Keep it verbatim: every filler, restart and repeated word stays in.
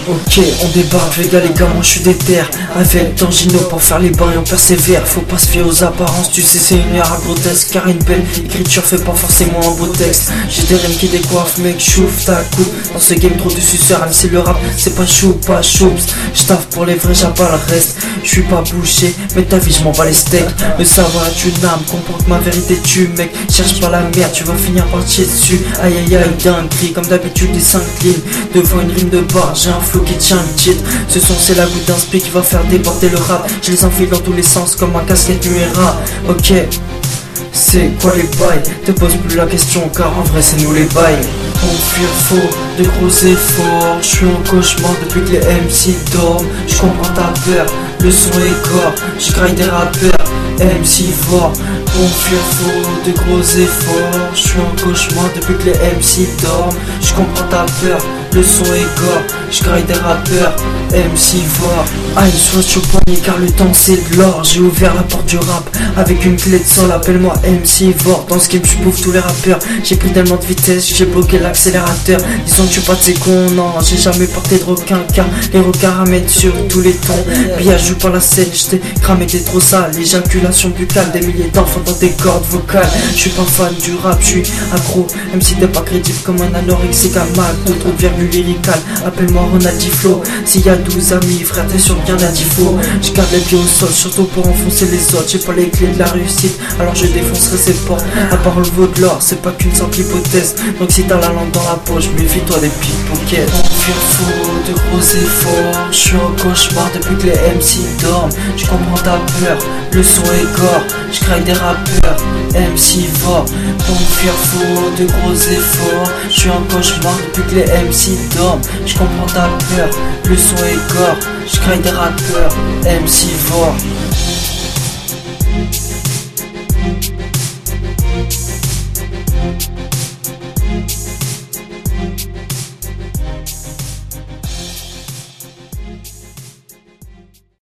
Ok, on débarque, les gars, les gars, moi je suis déter. Avec Tangino pour faire les bains et on persévère. Faut pas se fier aux apparences, tu sais, c'est une erreur grotesque. Car une belle écriture fait pas forcément un beau texte. J'ai des rimes qui décoiffent, mec, chouf ta coupe. Dans ce game, trop de suceurs, même si le rap c'est pas chou, pas choups. J'taffe pour les vrais, j'abat le reste. J'suis pas bouché, mais ta vie, j'm'en bats les steaks. Mais ça va, tu n'âmes, comprends que ma vérité tue, mec. Cherche pas la merde, tu vas finir par chier dessus. Aïe aïe aïe, dinguerie, comme d'habitude, des s'incline. Devant une rime de barre, j'ai un flow qui tient le titre. Ce son c'est la goutte d'inspi qui va faire déborder le rap. Je les enfile dans tous les sens comme un casquette numéra. Ok, c'est quoi les bails? Te pose plus la question car en vrai c'est nous les bails. On fuir faux, de gros efforts. Je suis en cauchemar depuis que les M C dorment. Je comprends ta peur, le son est corps. Je graille des rappeurs, M C fort. On fuir faux, de gros efforts. Je suis en cauchemar depuis que les M C dorment. Je comprends ta peur, le son est gore. Je graille des rappeurs, M C fort. Aïe, sois chaud poignet car le temps c'est de l'or. J'ai ouvert la porte du rap avec une clé de sol. Appelle-moi M C fort. Dans ce game je bouffe tous les rappeurs. J'ai pris tellement de vitesse, j'ai bloqué l'accélérateur. Disons que je suis pas de ces cons, non. J'ai jamais porté de requin car les requins ramènent sur tous les tons. Billard joue pas la scène, j't'ai cramé, t'es trop sale. L'éjaculation buccale, des milliers d'enfants dans des cordes vocales. Je suis pas fan du rap, je suis accro. Même si t'es pas crédible comme un anorexique à mal. D'autres virgule lyricales, appelle-moi Ronaldi Flow. S'il y a douze amis, frère t'es sur bien d'info. Je garde les pieds au sol, surtout pour enfoncer les autres. J'ai pas les clés de la réussite, alors je défoncerai ces portes. À part le vaut de l'or, c'est pas qu'une simple hypothèse. Donc si t'as la langue dans la poche, méfie-toi des pickpockets. On fuir faux, de gros efforts. Je suis en cauchemar depuis que les M C dorment. Je comprends ta peur, le son est gore. Je craille des rappeurs, M C fort. On fuir faux, de gros efforts. Je suis en cauchemar depuis que les M C dorment. Je comprends ta peur, le son est gore. Je craille des rappeurs, M C fort.